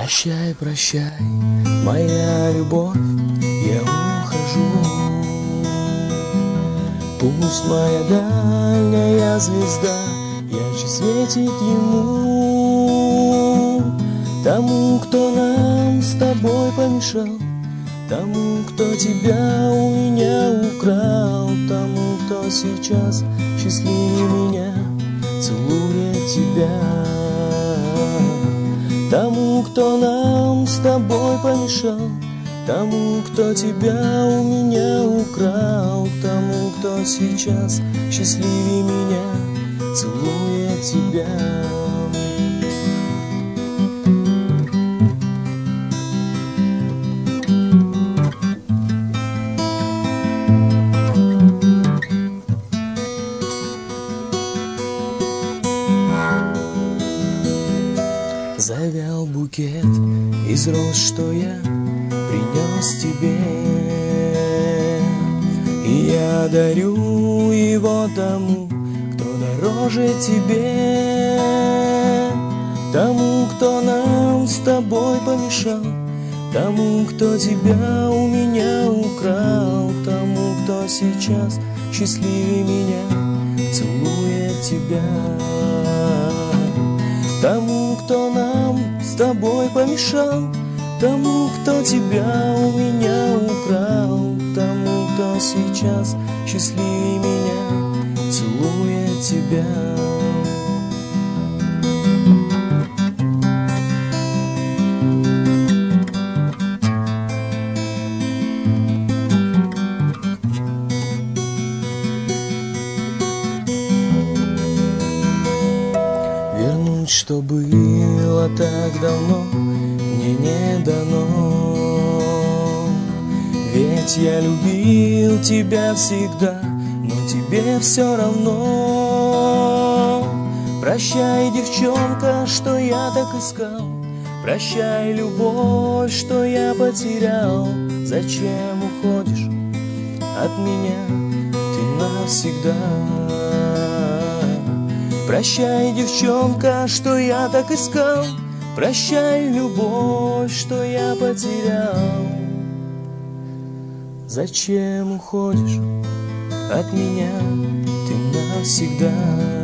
Прощай, прощай, моя любовь, я ухожу. Пусть моя дальняя звезда ярче светит ему, тому, кто нам с тобой помешал, тому, кто тебя у меня украл, тому, кто сейчас счастливее меня целует тебя. Тому, кто нам с тобой помешал, тому, кто тебя у меня украл, тому, кто сейчас счастливее меня целует тебя. Завял букет из роз, что я принес тебе, и я дарю его тому, кто дороже тебе, тому, кто нам с тобой помешал, тому, кто тебя у меня украл, тому, кто сейчас счастливее меня целует тебя. Тому, кто нам с тобой помешал, тому, кто тебя у меня украл, тому, кто сейчас счастливее меня целует тебя. Вернуть, что было так давно, мне не дано. Ведь я любил тебя всегда, но тебе все равно. Прощай, девчонка, что я так искал, прощай, любовь, что я потерял. Зачем уходишь от меня ты навсегда? Прощай, девчонка, что я так искал, прощай, любовь, что я потерял. Зачем уходишь от меня ты навсегда?